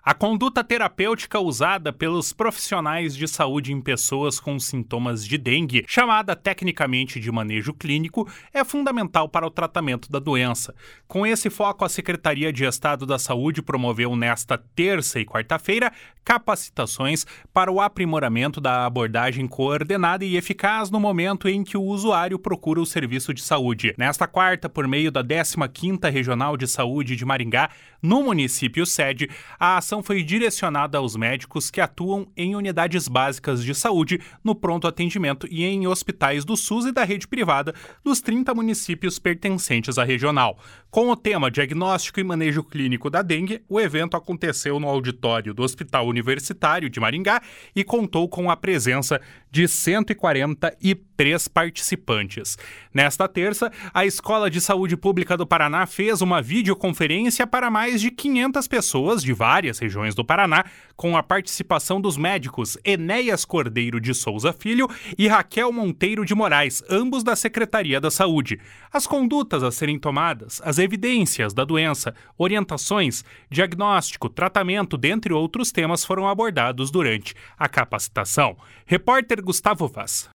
A conduta terapêutica usada pelos profissionais de saúde em pessoas com sintomas de dengue, chamada tecnicamente de manejo clínico, é fundamental para o tratamento da doença. Com esse foco, a Secretaria de Estado da Saúde promoveu nesta terça e quarta-feira capacitações para o aprimoramento da abordagem coordenada e eficaz no momento em que o usuário procura o serviço de saúde. Nesta quarta, por meio da 15ª Regional de Saúde de Maringá, no município sede, a ação foi direcionada aos médicos que atuam em unidades básicas de saúde, no pronto atendimento e em hospitais do SUS e da rede privada dos 30 municípios pertencentes à regional. Com o tema Diagnóstico e Manejo Clínico da Dengue, o evento aconteceu no auditório do Hospital Universitário de Maringá e contou com a presença de 143 participantes. Nesta terça, a Escola de Saúde Pública do Paraná fez uma videoconferência para mais de 500 pessoas de várias regiões do Paraná, com a participação dos médicos Enéas Cordeiro de Souza Filho e Raquel Monteiro de Moraes, ambos da Secretaria da Saúde. As condutas a serem tomadas, as evidências da doença, orientações, diagnóstico, tratamento, dentre outros temas foram abordados durante a capacitação. Repórter Gustavo Vaz.